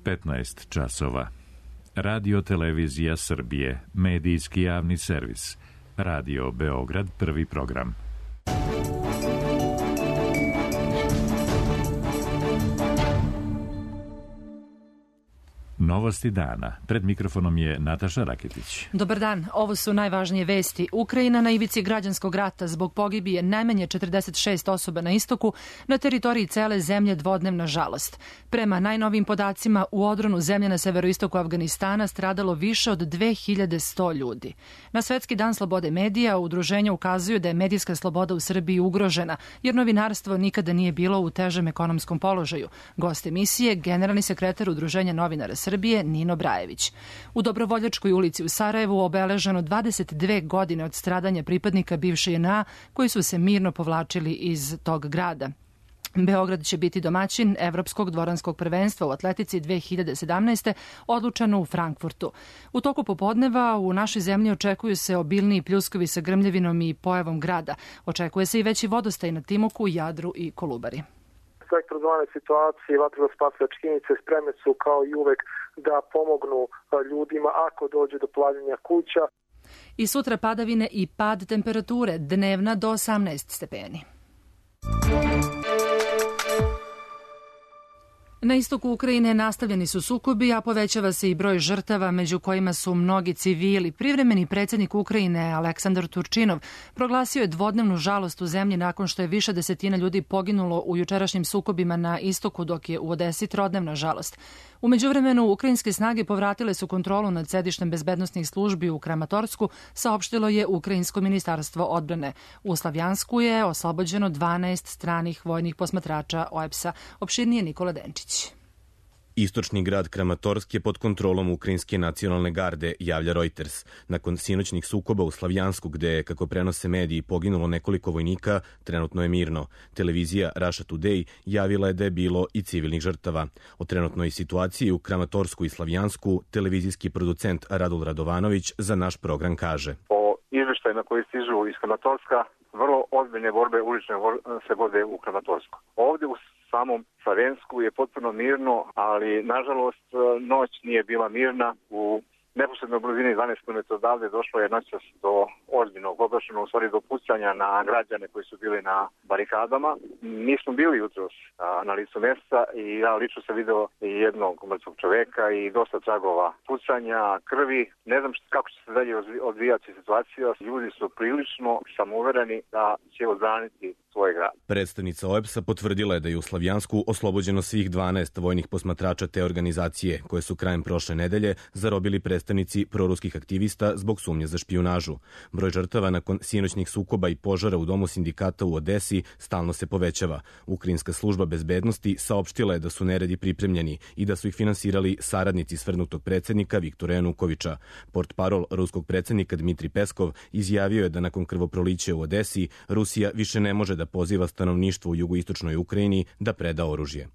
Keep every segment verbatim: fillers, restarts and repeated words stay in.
petnaest časova. Radio Televizija Srbije, medijski javni servis. Radio Beograd, prvi program. Novosti dana. Pred mikrofonom je Nataša Raketić. Dobar dan. Ovo su najvažnije vesti. Ukrajina na ivici građanskog rata zbog pogibije najmanje četrdeset šest osoba na istoku, na teritoriji cele zemlje dvodnevna žalost. Prema najnovijim podacima, u odbranu zemlje na severoistoku Afganistana stradalo više od dve hiljade sto ljudi. Na Svetski dan slobode medija udruženja ukazuju da je medijska sloboda u Srbiji ugrožena, jer novinarstvo nikada nije bilo u težem ekonomskom položaju. Gost emisije, generalni sekretar Udruženja novinara Srbije Nino Brajević. U Dobrovoljačkoj ulici u Sarajevu obeleženo dvadeset dve godine od stradanja pripadnika bivše J N A koji su se mirno povlačili iz tog grada. Beograd će biti domaćin Evropskog dvoranskog prvenstva u atletici dve hiljade sedamnaeste. odlučeno u Frankfurtu. U toku popodneva u našoj zemlji očekuju se obilniji pljuskovi sa grmljavinom i pojavom grada. Očekuje se i veći vodostaj na Timoku, Jadru i Kolubari. Sektor za vanredne situacije, vatrogasno-spasilačke jedinice spremne su kao i uvek da pomognu ljudima ako dođe do plavljenja kuća. I sutra padavine i pad temperature, dnevna do osamnaest stepeni. Na istoku Ukrajine nastavljeni su sukobi, a povećava se i broj žrtava, među kojima su mnogi civili. Privremeni predsjednik Ukrajine, Aleksandar Turčinov, proglasio je dvodnevnu žalost u zemlji nakon što je više desetina ljudi poginulo u jučerašnjim sukobima na istoku, dok je u Odesi trodnevna žalost. U međuvremenu, ukrajinske snage povratile su kontrolu nad sedištem bezbednosnih službi u Kramatorsku, saopštilo je Ukrajinsko ministarstvo odbrane. U Slavjansku je oslobođeno dvanaest stranih vojnih posmatrača O E B S-a. Opširnije Nikola Denčić. Istočni grad Kramatorsk je pod kontrolom Ukrajinske nacionalne garde, javlja Reuters. Nakon sinoćnih sukoba u Slavjansku, gde je, kako prenose mediji, poginulo nekoliko vojnika, trenutno je mirno. Televizija Russia Today javila je da je bilo i civilnih žrtava. O trenutnoj situaciji u Kramatorsku i Slavjansku televizijski producent Radul Radovanović za naš program kaže. Po izveštajima koji stižu iz Kramatorska, vrlo ozbiljne borbe ulične se vode u Kramatorsku. Ovde u samom Slavensku je potpuno mirno, ali nažalost noć nije bila mirna. U neposrednoj blizini dvanaest kilometara odavde došlo je noćas do ozbiljnog obračuna, u stvari do pucanja na građane koji su bili na barikadama. Mi smo bili jutros na licu mesta i ja lično sam video i jednog mrtvog čoveka i dosta tragova pucanja, krvi. Ne znam što, kako će se dalje odvijati situacija. Ljudi su prilično samouvereni da će odbraniti svoj grad. Predstavnica O E B S-a potvrdila je da je u Slavjansku oslobođeno svih dvanaest vojnih posmatrača te organizacije, koje su krajem prošle nedelje zarobili predstavnici proruskih aktivista zbog sumnje za špijunažu. Broj žrtava nakon sinoćnih sukoba i požara u domu sindikata u Odesi stalno se povećava. Ukrajinska služba bezbednosti saopštila je da su neredi pripremljeni i da su ih finansirali saradnici svrgnutog predsjednika Viktora Janukoviča. Portparol ruskog predsjednika Dmitrij Peskov izjavio je da nakon krvoprolića u Odesi Rusija više ne može da poziva stanovništvo u jugoistočnoj Ukrajini da preda oružje.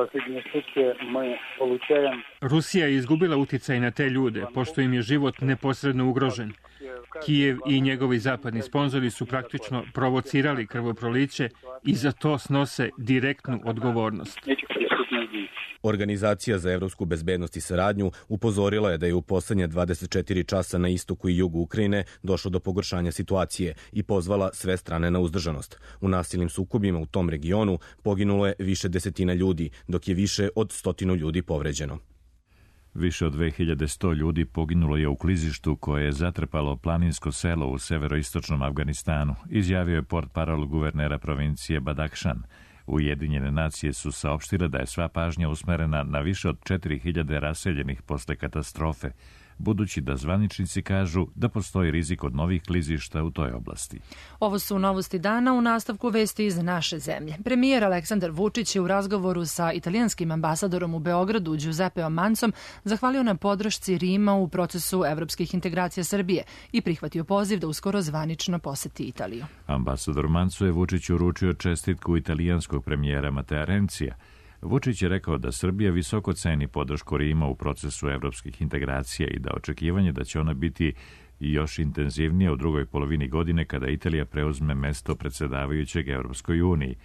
Rusija je izgubila uticaj na te ljude, pošto im je život neposredno ugrožen. Kijev i njegovi zapadni sponzori su praktično provocirali krvoproliće i za to snose direktnu odgovornost. Organizacija za evropsku bezbednost i saradnju upozorila je da je u poslednje dvadeset četiri časa na istoku i jugu Ukrajine došlo do pogoršanja situacije i pozvala sve strane na uzdržanost. U nasilnim sukobima u tom regionu poginulo je više desetina ljudi, dok je više od stotinu ljudi povređeno. Više od dve hiljade sto ljudi poginulo je u klizištu koje je zatrpalo planinsko selo u severoistočnom Afganistanu, izjavio je portparol guvernera provincije Badakšan. Ujedinjene nacije su saopštile da je sva pažnja usmerena na više od četiri hiljade raseljenih posle katastrofe, budući da zvaničnici kažu da postoji rizik od novih klizišta u toj oblasti. Ovo su novosti dana, u nastavku vesti iz naše zemlje. Premijer Aleksandar Vučić je u razgovoru sa italijanskim ambasadorom u Beogradu, Giuseppeom Mancom, zahvalio na podršci Rima u procesu evropskih integracija Srbije i prihvatio poziv da uskoro zvanično poseti Italiju. Ambasador Manco je Vučiću uručio čestitku italijanskog premijera Matea Rencija. Vučić je rekao da Srbija visoko ceni podršku Rima u procesu evropskih integracija i da očekivanje da će ona biti još intenzivnija u drugoj polovini godine kada Italija preuzme mesto predsjedavajućeg Evropskoj uniji.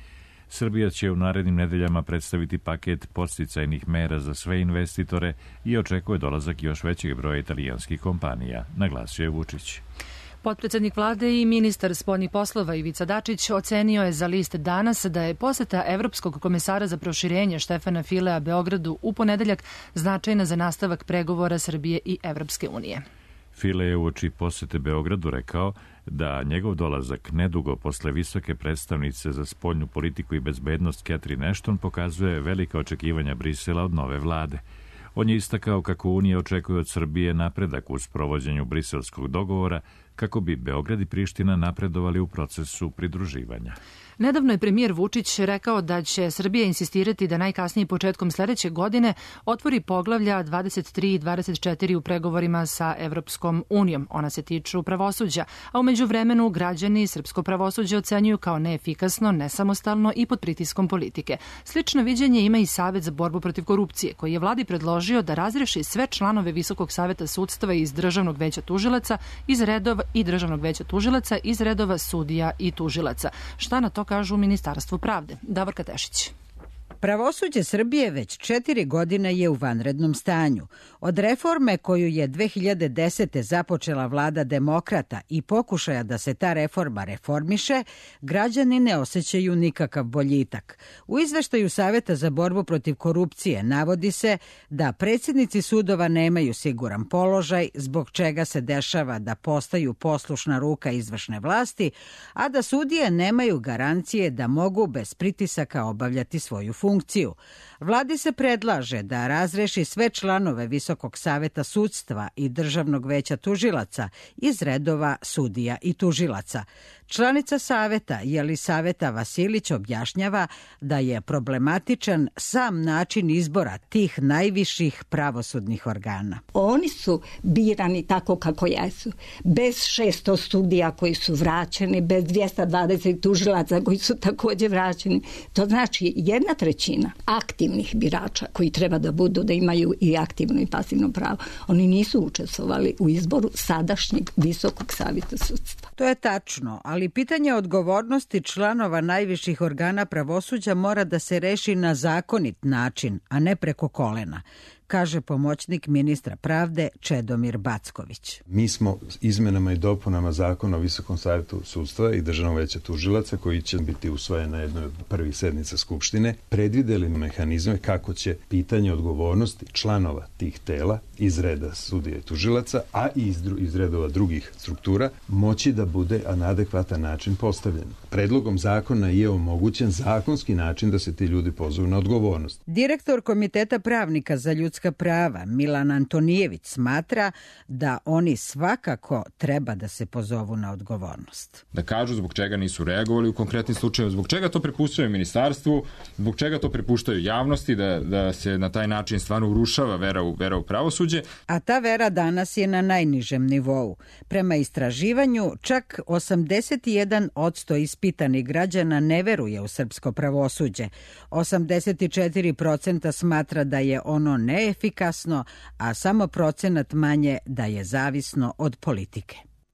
Srbija će u narednim nedeljama predstaviti paket podsticajnih mera za sve investitore i očekuje dolazak još većeg broja italijanskih kompanija, naglasio je Vučić. Potpredsednik vlade i ministar spoljnih poslova Ivica Dačić ocenio je za list Danas da je poseta Evropskog komesara za proširenje Štefana Filea Beogradu u ponedeljak značajna za nastavak pregovora Srbije i Evropske unije. File je uoči posete Beogradu rekao da njegov dolazak nedugo posle visoke predstavnice za spoljnu politiku i bezbednost Catherine Ashton pokazuje velika očekivanja Brisela od nove vlade. On je istakao kako Unija očekuje od Srbije napredak u sprovođenju briselskog dogovora kako bi Beograd i Priština napredovali u procesu pridruživanja. Nedavno je premijer Vučić rekao da će Srbija insistirati da najkasnije početkom sledeće godine otvori poglavlja dvadeset tri i dvadeset četiri u pregovorima sa Evropskom unijom. Ona se tiču pravosuđa, a umeđu vremenu građani srpsko pravosuđe ocenjuju kao neefikasno, nesamostalno i pod pritiskom politike. Slično viđenje ima i Savet za borbu protiv korupcije, koji je vladi predložio da razreši sve članove Visokog saveta sudstva iz Državnog veća tužilaca iz redova i Državnog veća tužilaca iz redova sudija i tužilaca. Šta na to kažu u Ministarstvu pravde? Davorka Tešić. Pravosuđe Srbije već četiri godine je u vanrednom stanju. Od reforme koju je dve hiljade desete. započela vlada demokrata i pokušaja da se ta reforma reformiše, građani ne osjećaju nikakav boljitak. U izveštaju Saveta za borbu protiv korupcije navodi se da predsjednici sudova nemaju siguran položaj, zbog čega se dešava da postaju poslušna ruka izvršne vlasti, a da sudije nemaju garancije da mogu bez pritisaka obavljati svoju funkciju. funkciju. Vladi se predlaže da razreši sve članove Visokog saveta sudstva i Državnog veća tužilaca iz redova sudija i tužilaca. Članica saveta Jelisaveta Vasilić objašnjava da je problematičan sam način izbora tih najviših pravosudnih organa. Oni su birani tako kako jesu, bez šesto sudija koji su vraćeni, bez dvjesto dvadeset tužilaca koji su također vraćeni. To znači jedna trećina aktivnih birača koji treba da budu, da imaju i aktivno i pasivno pravo. Oni nisu učestvovali u izboru sadašnjeg Visokog savjeta sudstva. To je tačno, ali pitanje odgovornosti članova najviših organa pravosuđa mora da se reši na zakonit način, a ne preko kolena, kaže pomoćnik ministra pravde Čedomir Backović. Mi smo izmenama i dopunama zakona o Visokom savjetu sudstva i Državnog veća tužilaca, koji će biti usvojen na jednoj od prvih sednica Skupštine, predvideli mehanizme kako će pitanje odgovornosti članova tih tela iz reda sudija i tužilaca, a i iz, iz redova drugih struktura, moći da bude na adekvatan način postavljen. Predlogom zakona je omogućen zakonski način da se ti ljudi pozovu na odgovornost. Direktor Komiteta pravnika za ljudska prava Milan Antonijević smatra da oni svakako treba da se pozovu na odgovornost. Da kažu zbog čega nisu reagovali u konkretnim slučajevima, zbog čega to prepuštaju ministarstvu, zbog čega to prepuštaju javnosti, da, da se na taj način stvarno urušava vera u, vera u pravosuđe. A ta vera danas je na najnižem nivou. Prema istraživanju, čak osamdeset jedan posto ispitanih građana ne veruje u srpsko pravosuđe. osamdeset četiri posto smatra da je ono neefikasno, a samo procenat manje da je zavisno od politike.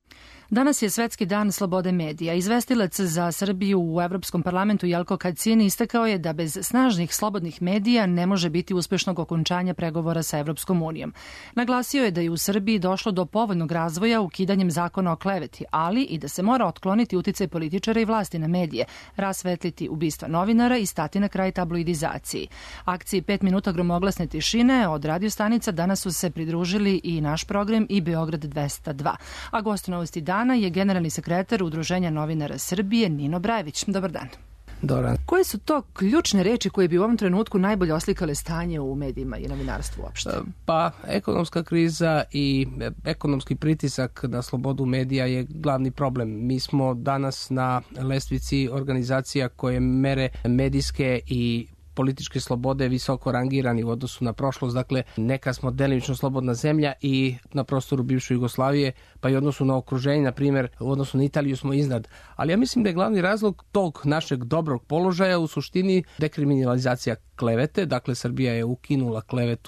Danas je Svetski dan slobode medija. Izvestilac za Srbiju u Evropskom parlamentu Jelko Kacin istakao je da bez snažnih slobodnih medija ne može biti uspešnog okončanja pregovora sa Evropskom unijom. Naglasio je da je u Srbiji došlo do povoljnog razvoja ukidanjem zakona o kleveti, ali i da se mora otkloniti uticaj političara i vlasti na medije, rasvetliti ubistva novinara i stati na kraj tabloidizaciji. Akciji pet minuta gromoglasne tišine od radiostanica danas su se pridružili i naš program i Beograd dvesta dva. A gost novosti dana je generalni sekretar Udruženja novinara Srbije Nino Brajević. Dobar dan. Dobar. Koje su to ključne reči koje bi u ovom trenutku najbolje oslikale stanje u medijima i novinarstvu uopšte? Pa, ekonomska kriza i ekonomski pritisak na slobodu medija je glavni problem. Mi smo danas na lestvici organizacija koje mere medijske i političke slobode visoko rangirani u odnosu na prošlost. Dakle, neka smo delimično slobodna zemlja i na prostoru bivše Jugoslavije, pa i odnosu na okruženje, na primjer, u odnosu na Italiju smo iznad. Ali ja mislim da je glavni razlog tog našeg dobrog položaja u suštini dekriminalizacija klevete. Dakle, Srbija je ukinula klevetu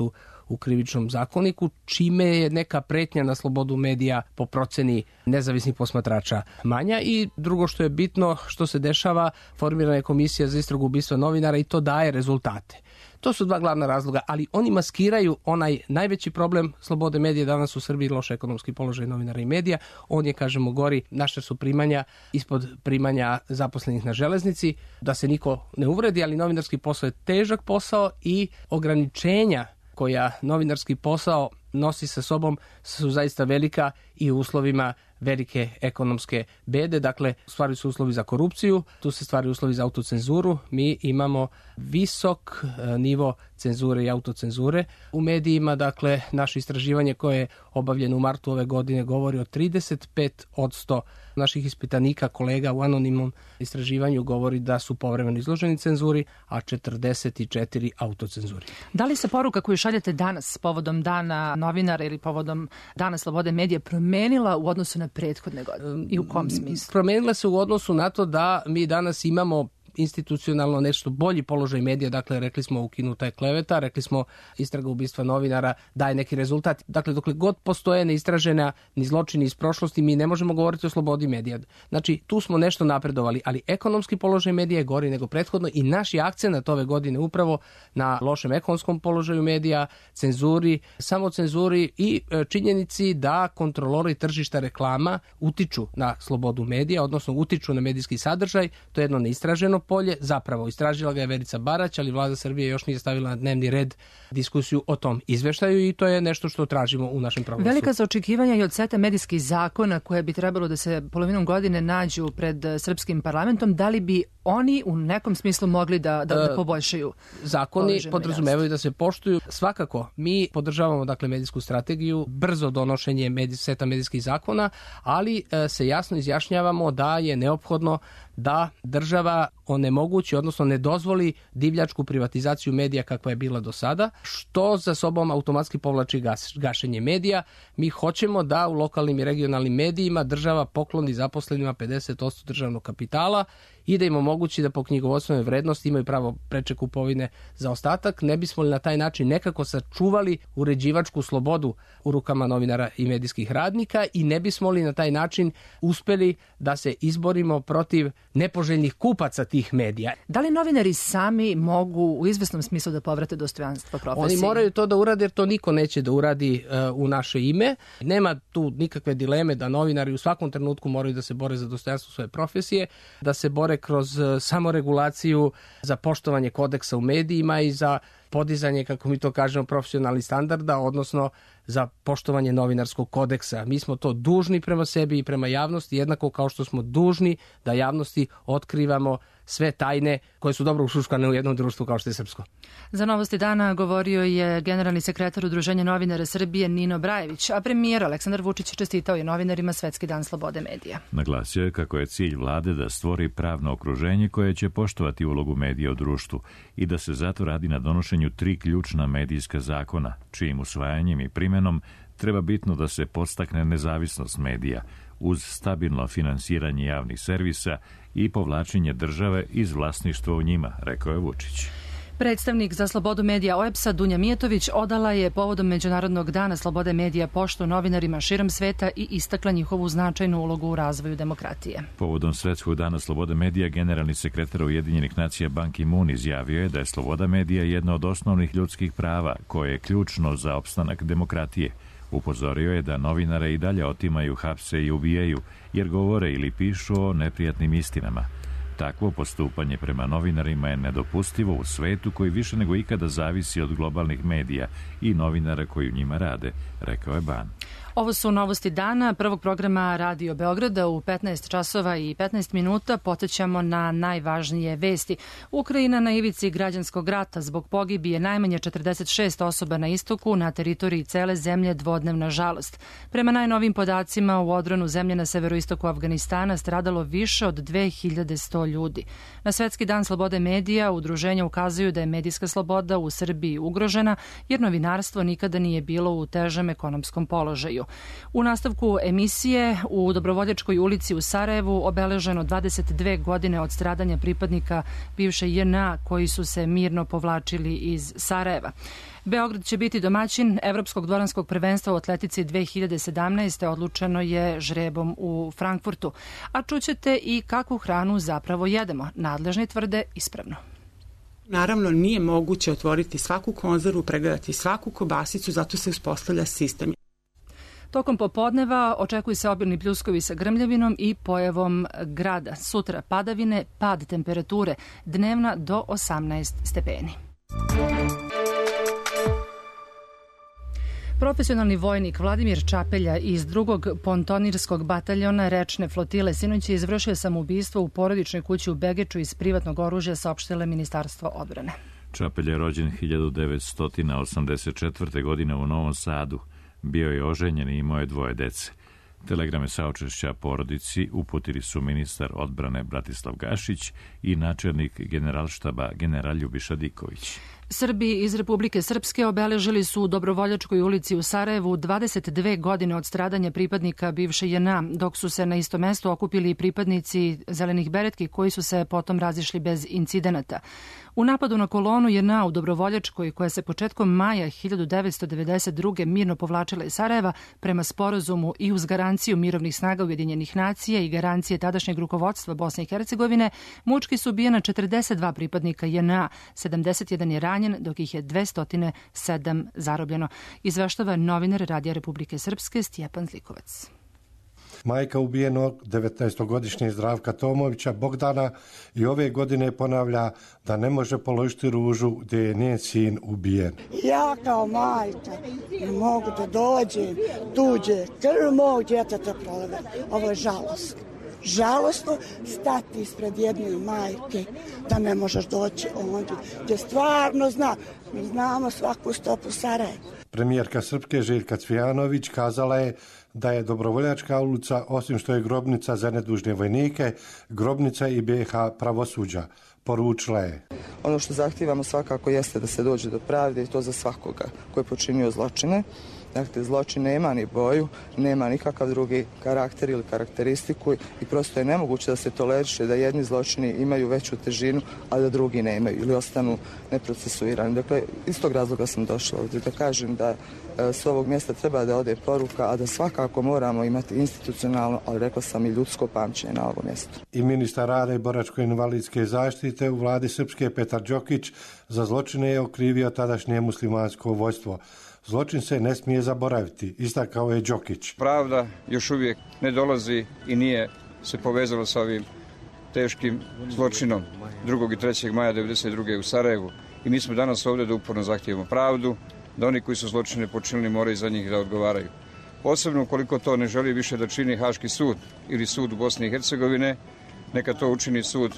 u krivičnom zakoniku, čime je neka pretnja na slobodu medija po proceni nezavisnih posmatrača manja. I drugo što je bitno, što se dešava, formirana je komisija za istragu ubistva novinara i to daje rezultate. To su dva glavna razloga, ali oni maskiraju onaj najveći problem slobode medije danas u Srbiji, loš ekonomski položaj novinara i medija. On je, kažemo, gori, naše su primanja ispod primanja zaposlenih na železnici, da se niko ne uvredi, ali novinarski posao je težak posao i ograničenja koja novinarski posao nosi sa sobom su zaista velika i u uslovima velike ekonomske bede. Dakle, stvaraju se uslovi za korupciju, tu se stvaraju uslovi za autocenzuru. Mi imamo visok nivo cenzure i autocenzure u medijima. Dakle, naše istraživanje koje je obavljeno u martu ove godine govori o trideset pet posto naših ispitanika, kolega u anonimnom istraživanju govori da su povremeno izloženi cenzuri, a četrdeset četiri autocenzuri. Da li se poruka koju šaljete danas povodom dana novinara ili povodom dana slobode medije promenila u odnosu na prethodne godine i u kom smislu? Promenila se u odnosu na to da mi danas imamo institucionalno nešto bolji položaj medija, dakle rekli smo ukinuta je kleveta, rekli smo istraga ubistva novinara daje neki rezultat. Dakle, dokle god postoje neistražena ni zločini iz prošlosti, mi ne možemo govoriti o slobodi medija. Znači, tu smo nešto napredovali, ali ekonomski položaj medija je gori nego prethodno i naš je akcenat ove godine upravo na lošem ekonomskom položaju medija, cenzuri, samocenzuri i činjenici da kontrolori tržišta reklama utiču na slobodu medija, odnosno utiču na medijski sadržaj. To je jedno neistraženo polje, zapravo istražila ga je Verica Barać, ali vlada Srbije još nije stavila na dnevni red diskusiju o tom izveštaju i to je nešto što tražimo u našem pravosuđu. Velika su očekivanja i od seta medijskih zakona koje bi trebalo da se polovinom godine nađu pred srpskim parlamentom. Da li bi oni u nekom smislu mogli da, da, da poboljšaju? Zakoni podrazumevaju da se poštuju. Svakako, mi podržavamo dakle medijsku strategiju, brzo donošenje medij, seta medijskih zakona, ali e, se jasno izjašnjavamo da je neophodno da država onemogući, odnosno ne dozvoli divljačku privatizaciju medija kakva je bila do sada, što za sobom automatski povlači gas, gašenje medija. Mi hoćemo da u lokalnim i regionalnim medijima država pokloni zaposlenima pedeset posto državnog kapitala i da im omogući da po knjigovodstvenoj vrednosti imaju pravo preče kupovine za ostatak. Ne bismo li na taj način nekako sačuvali uređivačku slobodu u rukama novinara i medijskih radnika i ne bismo li na taj način uspeli da se izborimo protiv nepoželjnih kupaca tih medija. Da li novinari sami mogu u izvesnom smislu da povrate dostojanstvo profesije? Oni moraju to da urade jer to niko neće da uradi uh, u naše ime. Nema tu nikakve dileme da novinari u svakom trenutku moraju da se bore za dostojanstvo svoje profesije, da se bore kroz uh, samoregulaciju, za poštovanje kodeksa u medijima i za podizanje, kako mi to kažemo, profesionalnih standarda, odnosno za poštovanje novinarskog kodeksa. Mi smo to dužni prema sebi i prema javnosti, jednako kao što smo dužni da javnosti otkrivamo sve tajne koje su dobro ušuškane u jednom društvu kao što je srpsko. Za Novosti dana govorio je generalni sekretar Udruženja novinara Srbije Nino Brajević, a premijer Aleksandar Vučić čestitao je novinarima Svetski dan slobode medija. Naglasio je kako je cilj vlade da stvori pravno okruženje koje će poštovati ulogu medija u društvu i da se zato radi na donošenju tri ključna medijska zakona, čijim usvajanjem i primenom treba bitno da se podstakne nezavisnost medija uz stabilno finansiranje javnih servisa i povlačenje države iz vlasništva u njima, rekao je Vučić. Predstavnik za slobodu medija O E B S-a Dunja Mijatović odala je povodom Međunarodnog dana slobode medija poštu novinarima širom sveta i istakla njihovu značajnu ulogu u razvoju demokratije. Povodom Svetskog dana slobode medija generalni sekretar Ujedinjenih nacija Ban Ki-moon izjavio je da je sloboda medija jedna od osnovnih ljudskih prava koje je ključno za opstanak demokratije. Upozorio je da novinare i dalje otimaju, hapse i ubijaju jer govore ili pišu o neprijatnim istinama. Takvo postupanje prema novinarima je nedopustivo u svetu koji više nego ikada zavisi od globalnih medija i novinara koji u njima rade, rekao je Ban. Ovo su novosti dana prvog programa Radio Beograda u petnaest časova i petnaest minuta. Podsjećamo na najvažnije vesti. Ukrajina na ivici građanskog rata, zbog pogibije najmanje četrdeset šest osoba na istoku, na teritoriji cele zemlje dvodnevna žalost. Prema najnovim podacima u odbranu zemlje na severoistoku Afganistana stradalo više od dve hiljade sto ljudi. Na Svetski dan slobode medija udruženja ukazuju da je medijska sloboda u Srbiji ugrožena jer novinarstvo nikada nije bilo u težem ekonomskom položaju. U nastavku emisije u Dobrovoljačkoj ulici u Sarajevu obeleženo dvadeset dve godine od stradanja pripadnika bivše J N A koji su se mirno povlačili iz Sarajeva. Beograd će biti domaćin Evropskog dvoranskog prvenstva u atletici dve hiljade sedamnaeste. Odlučeno je žrebom u Frankfurtu. A čućete i kakvu hranu zapravo jedemo. Nadležni tvrde ispravno. Naravno, nije moguće otvoriti svaku konzervu, pregledati svaku kobasicu, zato se uspostavlja sistem. Tokom popodneva očekuju se obilni pljuskovi sa grmljavinom i pojavom grada. Sutra padavine, pad temperature, dnevna do osamnaest stepeni. Profesionalni vojnik Vladimir Čapelja iz drugog pontonirskog bataljona rečne flotile sinoć je izvršio samoubistvo u porodičnoj kući u Begeču iz privatnog oružja, saopštilo Ministarstvo odbrane. Čapelja je rođen hiljadu devetsto osamdeset četvrte. godine u Novom Sadu. Bio je oženjen i imao je dvoje dece. Telegrame saučešća porodici uputili su ministar odbrane Bratislav Gašić i načelnik generalštaba general Ljubiša Diković. Srbi iz Republike Srpske obeležili su u Dobrovoljačkoj ulici u Sarajevu dvadeset dve godine od stradanja pripadnika bivše J N A, dok su se na isto mesto okupili i pripadnici Zelenih beretki koji su se potom razišli bez incidenata. U napadu na kolonu J N A u Dobrovoljačkoj, koja se početkom maja hiljadu devetsto devedeset druge. mirno povlačila iz Sarajeva, prema sporazumu i uz garanciju mirovnih snaga Ujedinjenih nacija i garancije tadašnjeg rukovodstva Bosne i Hercegovine, mučki su ubijena četrdeset dva pripadnika J N A, sedamdeset jedan je ranjen, dok ih je dvesta sedam zarobljeno. Izveštava novinar Radija Republike Srpske Stjepan Zlikovac. Majka ubijenog devetnaestogodišnjeg Zdravka Tomovića Bogdana i ove godine ponavlja da ne može položiti ružu gdje je njen sin ubijen. Ja kao majka ne mogu da dođem, tuđe krv mog djeteta proleve. Ovo je žalostno. Žalostno stati ispred jedne majke da ne možeš doći ondje gdje stvarno zna. Mi znamo svaku stopu Sarajeva. Premijerka Srpske Željka Cvijanović kazala je da je Dobrovoljačka ulica, osim što je grobnica za nedužne vojnike, grobnica i B iH pravosuđa. Poručila je: ono što zahtijevamo svakako jeste da se dođe do pravde i to za svakoga koji je počinio zločine. Dakle, zločin nema ni boju, nema nikakav drugi karakter ili karakteristiku i prosto je nemoguće da se toleriše da jedni zločini imaju veću težinu, a da drugi nemaju ili ostanu neprocesuirani. Dakle, iz tog razloga sam došla ovdje da kažem da s ovog mjesta treba da ode poruka, a da svakako moramo imati institucionalno, ali rekla sam i ljudsko pamćenje na ovom mjestu. I ministar rada i boračko-invalidske zaštite u vladi Srpske Petar Đokić za zločine je okrivio tadašnje muslimansko vojstvo. Zločin se ne smije zaboraviti, istakao je Đokić. Pravda još uvijek ne dolazi i nije se povezala sa ovim teškim zločinom drugog i trećeg maja devedeset druge. u Sarajevu. I mi smo danas ovdje da uporno zahtijevamo pravdu, da oni koji su zločine počinili moraju za njih da odgovaraju. Posebno ukoliko to ne želi više da čini Haški sud ili sud Bosne i Hercegovine, neka to učini sud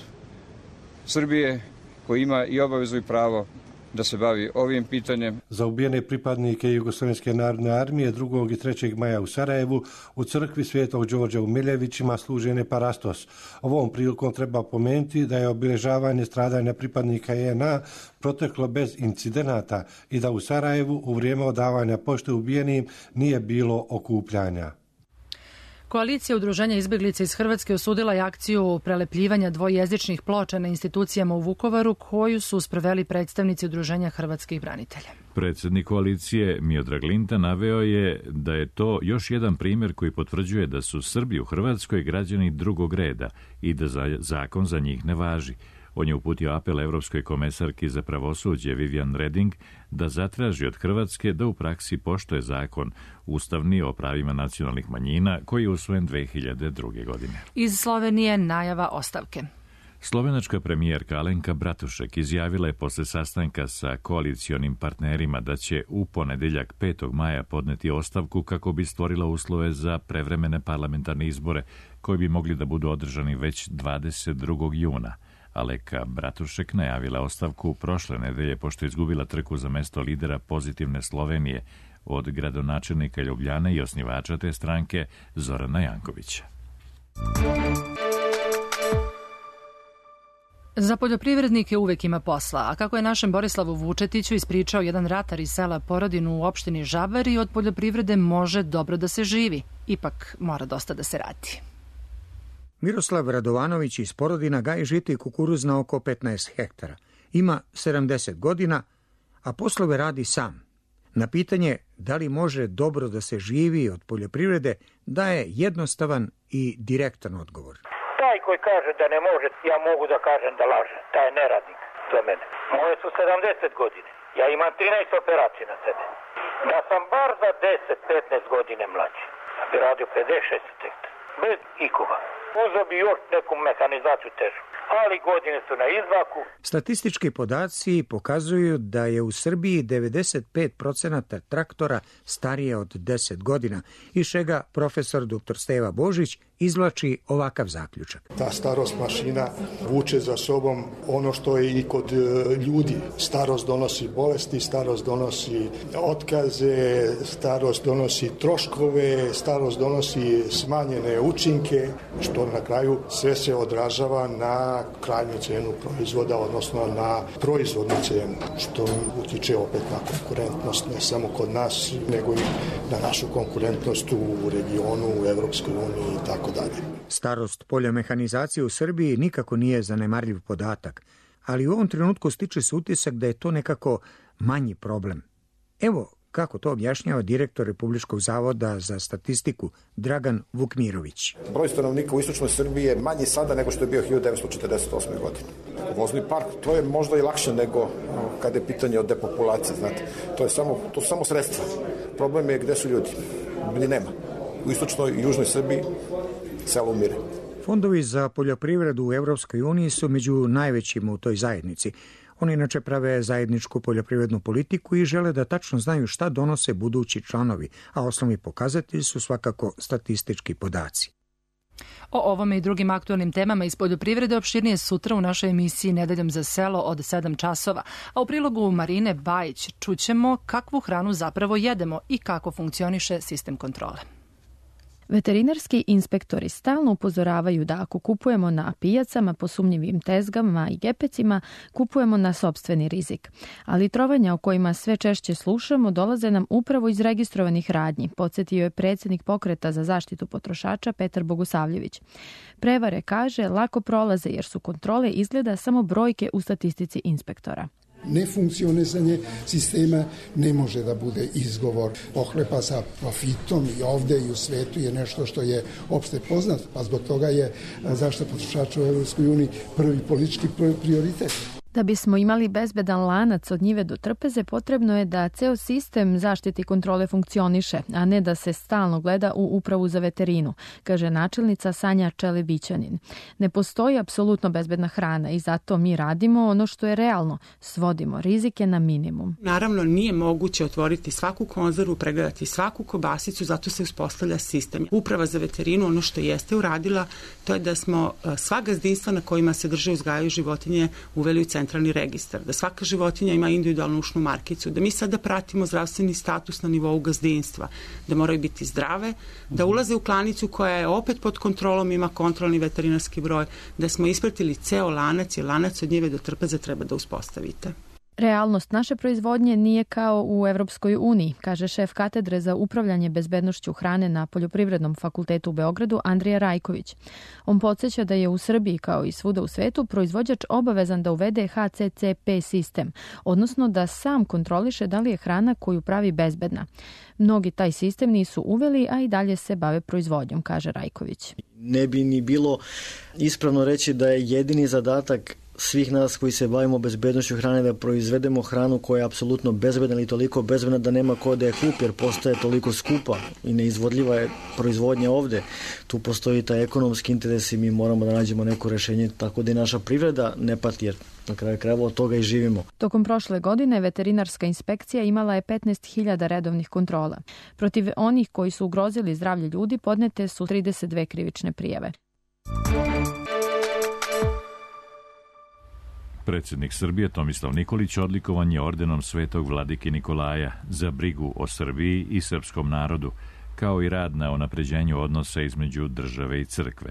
Srbije koji ima i obavezu i pravo da se bavi ovim pitanjem. Za ubijene pripadnike Jugoslovenske narodne armije drugog i trećeg maja u Sarajevu u crkvi Svetog Đorđa u Miljevićima služene parastos. Ovom prilikom treba pomenuti da je obilježavanje stradanja pripadnika J N A proteklo bez incidenata i da u Sarajevu u vrijeme odavanja pošte ubijenim nije bilo okupljanja. Koalicija udruženja izbjeglica iz Hrvatske osudila je akciju prelepljivanja dvojezičnih ploča na institucijama u Vukovaru koju su sproveli predstavnici udruženja hrvatskih branitelja. Predsjednik koalicije Miodrag Linta naveo je da je to još jedan primjer koji potvrđuje da su Srbi u Hrvatskoj građani drugog reda i da zakon za njih ne važi. On je uputio apel Evropskoj komesarki za pravosuđe Vivian Reding da zatraži od Hrvatske da u praksi poštuje zakon ustavni o pravima nacionalnih manjina koji je usvojen dve hiljade druge. godine. Iz Slovenije najava ostavke. Slovenačka premijerka Alenka Bratušek izjavila je posle sastanka sa koalicionim partnerima da će u ponedeljak petog maja podneti ostavku kako bi stvorila uslove za prevremene parlamentarne izbore koji bi mogli da budu održani već dvadeset drugog juna. Alenka Bratušek najavila ostavku prošle nedelje pošto je izgubila trku za mesto lidera Pozitivne Slovenije od gradonačelnika Ljubljane i osnivača te stranke Zorana Jankovića. Za poljoprivrednike uvek ima posla, a kako je našem Borislavu Vučetiću ispričao jedan ratar iz sela Porodinu u opštini Žabari, od poljoprivrede može dobro da se živi. Ipak mora dosta da se radi. Miroslav Radovanović iz Porodina gaji žito i kukuruz na oko petnaest hektara. Ima sedamdeset godina, a poslove radi sam. Na pitanje da li može dobro da se živi od poljoprivrede daje jednostavan i direktan odgovor. Taj koji kaže da ne može, ja mogu da kažem da laže. Taj je neradnik za mene. Moje su sedamdeset godine. Ja imam trinaest operacija na sebe. Da sam bar za deset petnaest godine mlađi. Ja bi radio pedeset šezdeset hektara. Bez ikoga. Uzeo bi još neku mehanizaciju težu. Ali godine su na izvaku. Statistički podaci pokazuju da je u Srbiji devedeset pet procenata traktora starije od deset godina, iz čega profesor doktor Steva Božić izvlači ovakav zaključak. Ta starost mašina vuče za sobom ono što je i kod ljudi. Starost donosi bolesti, starost donosi otkaze, starost donosi troškove, starost donosi smanjene učinke, što na kraju sve se odražava na krajnju cenu proizvoda, odnosno na proizvodnu cenu, što utiče opet na konkurentnost ne samo kod nas, nego i na našu konkurentnost u regionu, u Evropskoj uniji i tako dalje. Starost polja mehanizacije u Srbiji nikako nije zanemarljiv podatak, ali u ovom trenutku stiče se utisak da je to nekako manji problem. Evo kako to objašnjava direktor Republičkog zavoda za statistiku Dragan Vukmirović. Broj stanovnika u istočnoj Srbiji je manji sada nego što je bio hiljadu devetsto četrdeset osme. godine. Vozni park, to je možda i lakše nego kada je pitanje o depopulaciji, znate. To je samo, to su samo sredstva. Problem je gde su ljudi. Ljudi nema. U istočnoj i južnoj Srbiji selo umire. Fondovi za poljoprivredu u Evropskoj uniji su među najvećima u toj zajednici. Oni inače prave zajedničku poljoprivrednu politiku i žele da tačno znaju šta donose budući članovi, a osnovni pokazatelji su svakako statistički podaci. O ovome i drugim aktualnim temama iz poljoprivrede opširnije sutra u našoj emisiji Nedeljom za selo od sedam časova, a u prilogu Marine Bajić čućemo kakvu hranu zapravo jedemo i kako funkcioniše sistem kontrole. Veterinarski inspektori stalno upozoravaju da ako kupujemo na pijacama, po sumnjivim tezgama i gepecima, kupujemo na sopstveni rizik. Ali trovanja o kojima sve češće slušamo dolaze nam upravo iz registrovanih radnji, podsjetio je predsjednik Pokreta za zaštitu potrošača Petar Bogosavljević. Prevare, kaže, lako prolaze jer su kontrole izgleda samo brojke u statistici inspektora. Nefunkcionisanje sistema ne može da bude izgovor pohlepa sa profitom i ovde i u svetu je nešto što je opšte poznato, pa zbog toga je zaštita potrošača u Evropskoj uniji prvi politički prioritet. Da bismo imali bezbedan lanac od njive do trpeze, potrebno je da ceo sistem zaštite i kontrole funkcioniše, a ne da se stalno gleda u upravu za veterinu, kaže načelnica Sanja Čelebićanin. Ne postoji apsolutno bezbedna hrana i zato mi radimo ono što je realno, svodimo rizike na minimum. Naravno, nije moguće otvoriti svaku konzervu, pregledati svaku kobasicu, zato se uspostavlja sistem. Uprava za veterinu, ono što jeste uradila, to je da smo sva gazdinstva na kojima se drže uzgajaju životinje uveli u centralni registar, da svaka životinja ima individualnu ušnu markicu, da mi sada pratimo zdravstveni status na nivou gazdinstva, da moraju biti zdrave, da ulaze u klanicu koja je opet pod kontrolom, ima kontrolni veterinarski broj, da smo ispratili ceo lanac, jer lanac od njive do trpeze treba da uspostavite. Realnost naše proizvodnje nije kao u Evropskoj uniji, kaže šef katedre za upravljanje bezbednošću hrane na Poljoprivrednom fakultetu u Beogradu Andrija Rajković. On podsjeća da je u Srbiji, kao i svuda u svetu, proizvođač obavezan da uvede H C C P sistem, odnosno da sam kontroliše da li je hrana koju pravi bezbedna. Mnogi taj sistem nisu uveli, a i dalje se bave proizvodnjom, kaže Rajković. Ne bi ni bilo ispravno reći da je jedini zadatak svih nas koji se bavimo bezbednošću hrane da proizvedemo hranu koja je apsolutno bezbedna ili toliko bezbedna da nema ko da je kupi jer postaje toliko skupa i neizvodljiva je proizvodnja ovde. Tu postoji taj ekonomski interes i mi moramo da nađemo neko rešenje tako da i naša privreda ne pati jer na kraju krajeva od toga i živimo. Tokom prošle godine veterinarska inspekcija imala je petnaest hiljada redovnih kontrola. Protiv onih koji su ugrozili zdravlje ljudi podnete su trideset dve krivične prijave. Predsjednik Srbije Tomislav Nikolić odlikovan je ordenom Svetog vladike Nikolaja za brigu o Srbiji i srpskom narodu, kao i rad na unapređenju odnosa između države i crkve.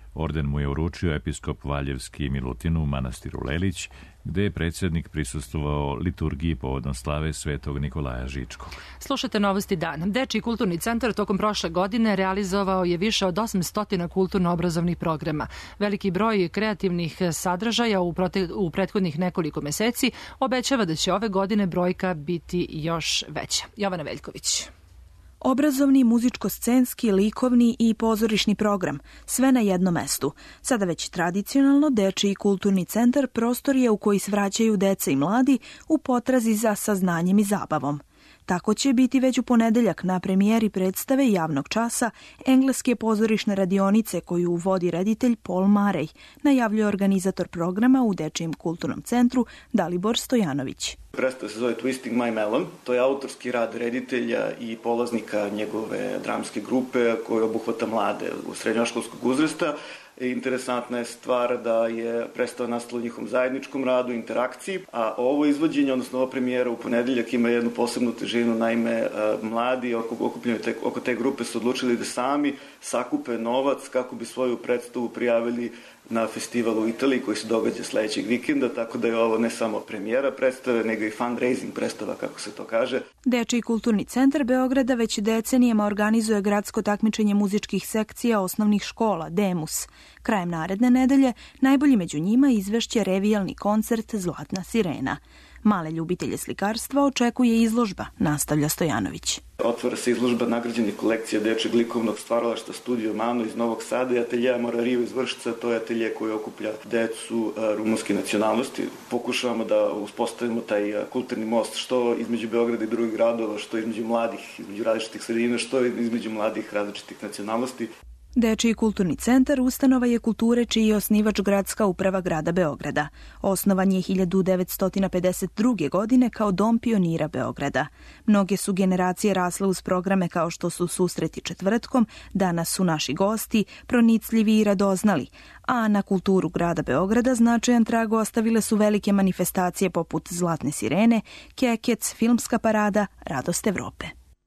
Orden mu je uručio episkop Valjevski Milutin u manastiru Lelić, gde je predsjednik prisustvovao liturgiji povodom slave svetog Nikolaja Žičkog. Slušajte novosti dana. Dečiji kulturni centar tokom prošle godine realizovao je više od osamsto kulturno-obrazovnih programa. Veliki broj kreativnih sadržaja u, prote, u prethodnih nekoliko meseci obećava da će ove godine brojka biti još veća. Jovana Veljković. Obrazovni, muzičko-scenski, likovni i pozorišni program, sve na jednom mestu. Sada već tradicionalno Dečiji kulturni centar prostor je u koji svraćaju deca i mladi u potrazi za saznanjem i zabavom. Tako će biti već u ponedeljak na premijeri predstave javnog časa engleske pozorišne radionice koju vodi reditelj Paul Marej, najavljuje organizator programa u Dečijem kulturnom centru Dalibor Stojanović. Predstava se zove Twisting My Melon. To je autorski rad reditelja i polaznika njegove dramske grupe koji obuhvata mlade u srednjoškolskog uzrasta. Interesantna je stvar da je predstava nastala u njihovom zajedničkom radu, interakciji, a ovo izvođenje, odnosno ova premijera u ponedeljak ima jednu posebnu težinu, naime mladi okupljeni oko te grupe su odlučili da sami sakupe novac kako bi svoju predstavu prijavili na festival u Italiji koji se događa sledećeg vikenda, tako da je ovo ne samo premijera predstave, nego i fundraising predstava, kako se to kaže. Dečiji kulturni centar Beograda već decenijama organizuje gradsko takmičenje muzičkih sekcija osnovnih škola, Demus. Krajem naredne nedelje najbolji među njima izvešće revijalni koncert Zlatna sirena. Male ljubitelje slikarstva očekuje izložba, nastavlja Stojanović. Otvara se izložba nagrađenih kolekcija dečeg likovnog stvaralaštva Studio Mano iz Novog Sada i ateljeja Morariju iz Vršca. To je atelje koji okuplja decu rumunske nacionalnosti. Pokušavamo da uspostavimo taj kulturni most što između Beograda i drugih gradova, što između mladih, između različitih sredina, što između mladih različitih nacionalnosti. Dečiji kulturni centar ustanova je kulture čiji je osnivač gradska uprava grada Beograda. Osnovan je hiljadu devetsto pedeset druge. godine kao dom pionira Beograda. Mnoge su generacije rasle uz programe kao što su Susreti četvrtkom, Danas su naši gosti, Pronicljivi i radoznali, a na kulturu grada Beograda značajan trag ostavile su velike manifestacije poput Zlatne sirene, Kekec, Filmska parada, Radost Evrope.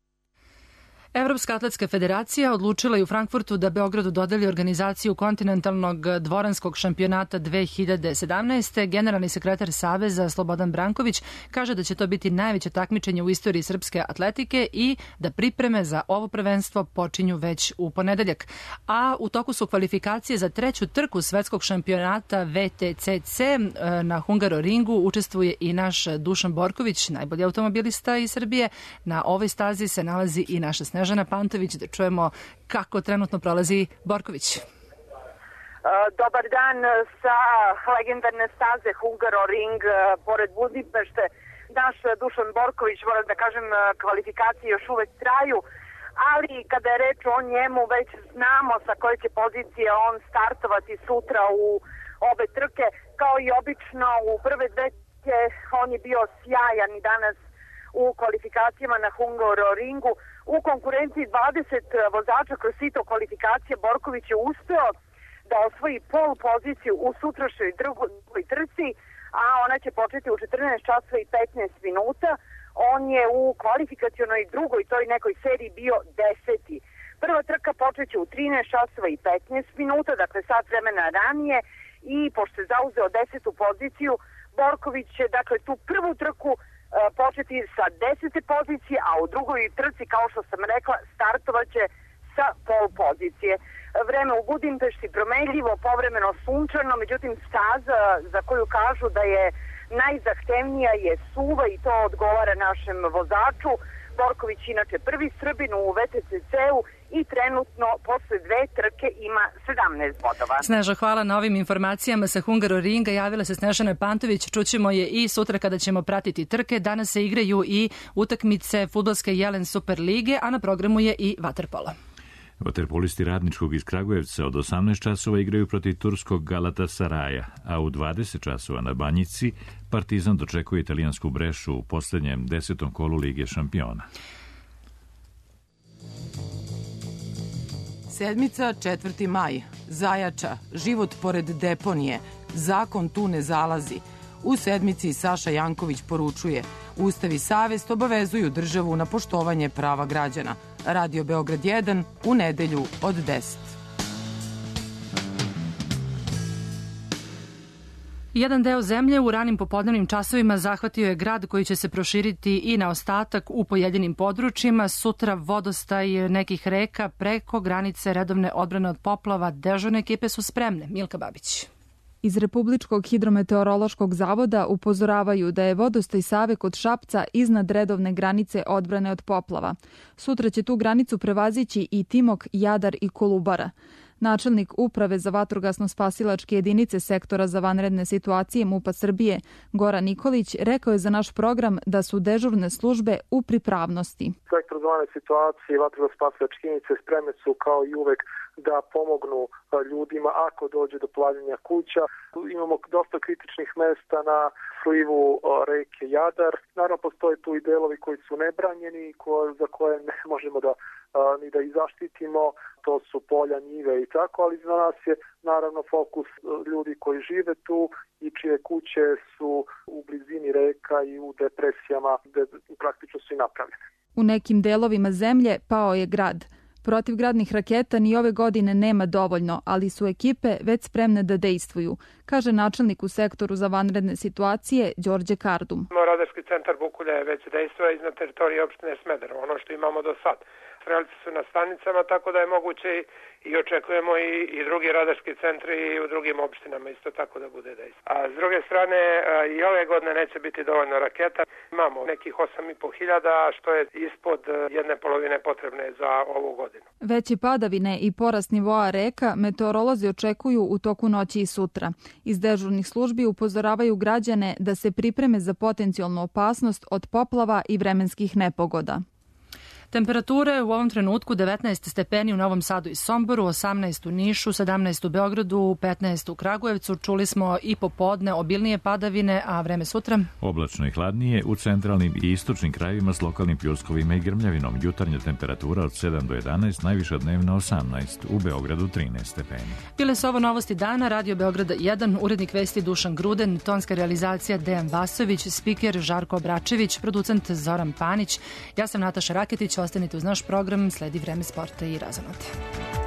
Evropska atletska federacija odlučila je u Frankfurtu da Beogradu dodeli organizaciju kontinentalnog dvoranskog šampionata dve hiljade sedamnaeste. Generalni sekretar Saveza Slobodan Branković kaže da će to biti najveće takmičenje u istoriji srpske atletike i da pripreme za ovo prvenstvo počinju već u ponedeljak. A u toku su kvalifikacije za treću trku svetskog šampionata V T C C na Hungaroringu. Učestvuje i naš Dušan Borković, najbolji automobilista iz Srbije. Na ovoj stazi se nalazi i naša Snežana Žana Pantović, da čujemo kako trenutno prolazi Borković. Dobar dan sa legendarne staze Hungaroring pored Budimpešte. Naš Dušan Borković, moram da kažem, kvalifikacije još uvek traju, ali kada je reč o njemu već znamo sa koje će pozicije on startovati sutra u obe trke. Kao i obično u prve dve trke on je bio sjajan i danas u kvalifikacijama na Hungaroringu. U konkurenciji dvadeset vozača kroz sito kvalifikacije Borković je uspeo da osvoji pol poziciju u sutrašnjoj drugoj trci, a ona će početi u četrnaest časova i petnaest minuta. On je u kvalifikacionoj drugoj toj nekoj seriji bio deseti. Prva trka počeće u trinaest časova i petnaest minuta, dakle sat vremena ranije, i pošto je zauzeo desetu poziciju, Borković će dakle tu prvu trku početi sa desete pozicije, a u drugoj trci, kao što sam rekla, startovaće sa pol pozicije. Vreme u Budimpešti promenljivo, povremeno sunčano, međutim staza za koju kažu da je najzahtevnija je suva i to odgovara našem vozaču. Borković inače prvi Srbin u V T C C-u i trenutno posle dve trke ima sedamnaest bodova. Sneža, hvala na ovim informacijama sa Hungaroringa. Javila se Snežana Pantović, čućemo je i sutra kada ćemo pratiti trke. Danas se igraju i utakmice fudbalske Jelen Super lige, a na programu je i vaterpolo. Vaterpolisti Radničkog iz Kragujevca od osamnaest časova igraju protiv turskog Galatasaraja, a u dvadeset časova na Banjici Partizan dočekuje italijansku Brešu u poslednjem desetom kolu Lige šampiona. Sedmica, četvrti maj. Zajača, život pored deponije, zakon tu ne zalazi. U sedmici Saša Janković poručuje: Ustav i savest obavezuju državu na poštovanje prava građana. Radio Beograd jedan u nedelju od deset. Jedan deo zemlje u ranim popodnevnim časovima zahvatio je grad koji će se proširiti i na ostatak u pojedinim područjima. Sutra vodostaj nekih reka preko granice redovne odbrane od poplava. Dežurne ekipe su spremne. Milka Babić. Iz Republičkog hidrometeorološkog zavoda upozoravaju da je vodostaj Save kod Šapca iznad redovne granice odbrane od poplava. Sutra će tu granicu prevazići i Timok, Jadar i Kolubara. Načelnik Uprave za vatrogasno-spasilačke jedinice Sektora za vanredne situacije MUP-a Srbije, Goran Nikolić, rekao je za naš program da su dežurne službe u pripravnosti. Sektor za vanredne situacije i vatrogasno-spasilačke jedinice spremne su kao i uvek da pomognu ljudima ako dođe do plavljenja kuća. Imamo dosta kritičnih mesta na slivu reke Jadar. Naravno, postoje tu i delovi koji su nebranjeni, za koje ne možemo da ni da ih zaštitimo. To su polja, njive i tako, ali za nas je naravno fokus ljudi koji žive tu i čije kuće su u blizini reka i u depresijama gde praktično su i napravljene. U nekim delovima zemlje pao je grad. Protivgradnih raketa ni ove godine nema dovoljno, ali su ekipe već spremne da dejstvuju, kaže načelnik u Sektoru za vanredne situacije Đorđe Kardum. Radarski centar Bukulja je već dejstvuje iznad teritorije opštine Smederevo, ono što imamo do sad. Strelci su na stanicama, tako da je moguće i očekujemo i, i drugi radarski centri i u drugim opštinama isto tako da bude dejstvo. A s druge strane, i ove godine neće biti dovoljno raketa. Imamo nekih osam i po hiljada, što je ispod jedne polovine potrebne za ovu godinu. Veće padavine i porast nivoa reka meteorolozi očekuju u toku noći i sutra. Iz dežurnih službi upozoravaju građane da se pripreme za potencijalnu opasnost od poplava i vremenskih nepogoda. Temperature u ovom trenutku devetnaest stepeni u Novom Sadu i Somboru, osamnaest u Nišu, sedamnaest u Beogradu, petnaest u Kragujevcu. Čuli smo i popodne obilnije padavine, a vreme sutra? Oblačno i hladnije u centralnim i istočnim krajevima s lokalnim pljuskovima i grmljavinom. Jutarnja temperatura od sedam do jedanaest, najviša dnevna osamnaest, u Beogradu trinaest stepeni. Bile su ovo novosti dana, Radio Beograda jedan, urednik vesti Dušan Gruden, tonska realizacija Dejan Vasović, spiker Žarko Obračević, producent Zoran Panić. Ja sam Nataša Raketić. Ostanite uz naš program, sledi vreme sporta i razonode.